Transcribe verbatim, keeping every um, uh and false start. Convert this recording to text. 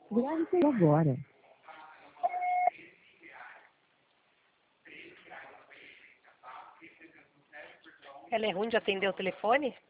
Grave agora. Ela é ruim de atender o telefone?